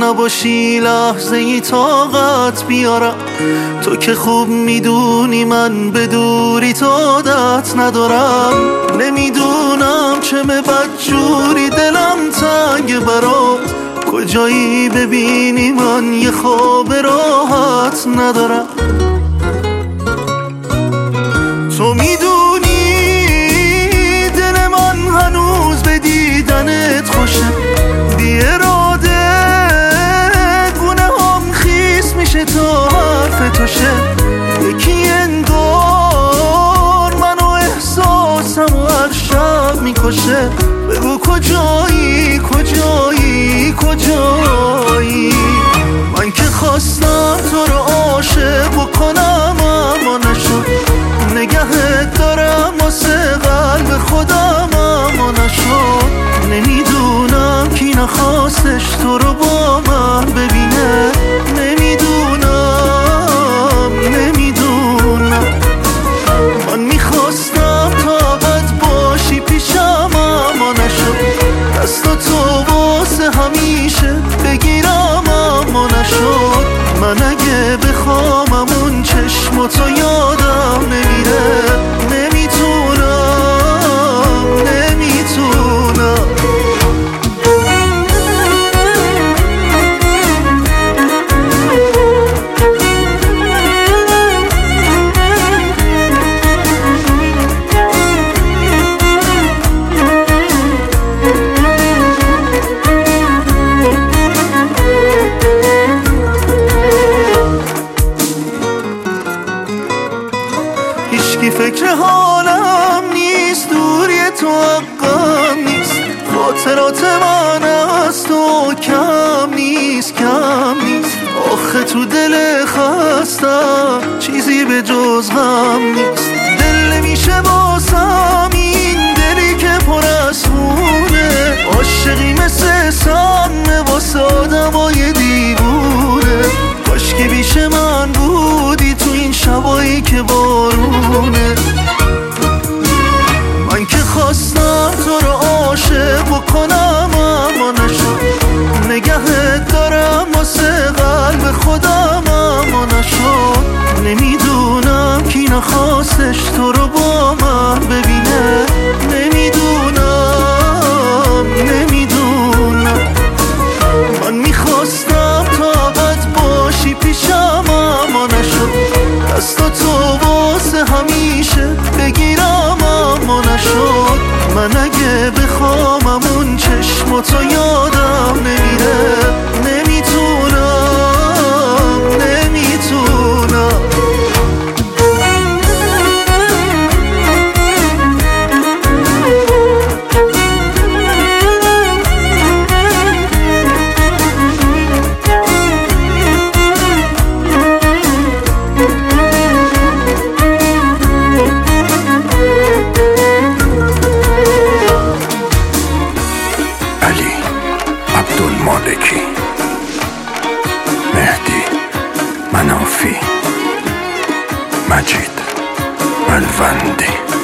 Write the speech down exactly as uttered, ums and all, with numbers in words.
نباشی لحظه ای طاقت بیارم. تو که خوب میدونی من به دوری تو عادت ندارم. نمیدونم چه بدجوری دلم تنگ برات، کجایی ببینی من یه خواب راحت ندارم. تو میدونی دل من هنوز به دیدنت خوشه، بی اراده گونه هم خیس میشه تا حرف تو شه. یکی انگار منو احساسم و هر شب میکشه. بگو کجایی کجایی کجایی؟ من که خواستم تو رو عاشق بکنم اما نشد. نگهت دارم واسه قلب خودم اما نشد. نمیدونم کی نخواستش تو رو با من ببینه. نمیدونم نمیدونم من میخواستم تا ابد باشی پیشم اما نشد. دست تو واسه همیشه بگیرم اما نشد. من اگه بخوام اون چشماتو یادم نمیره. نمیتونم نمیتونم هیچکی فکر حالم نیست، دوری تو حقم نیست. خاطرات من از تو کم نیست کم نیست. آخه تو دل خستم چیزی به جز غم نیست. دل نمیشه باسم این دلی که پر از خونه. عاشقی مثل سم واسه آدمای دیوونه. کاش که بیش من بودی تو این شبایی که بارونه. من که خواستم تو رو عاشق بکنم اما نشد. نگهت دارم واسه قلب خودم اما نشد. نمیدونم کی نخواستش تو رو با من ببینه. نمیدونم نمیدونم من میخواستم تا ابد باشی پیشم اما نشد. دست تو واسه همیشه بگیرم اما نشد. من اگه بخوام اون چشماتو یادم نمیره. نمیتونم نمیتونم مالکی، مهدی منافی، مجید ملوندی.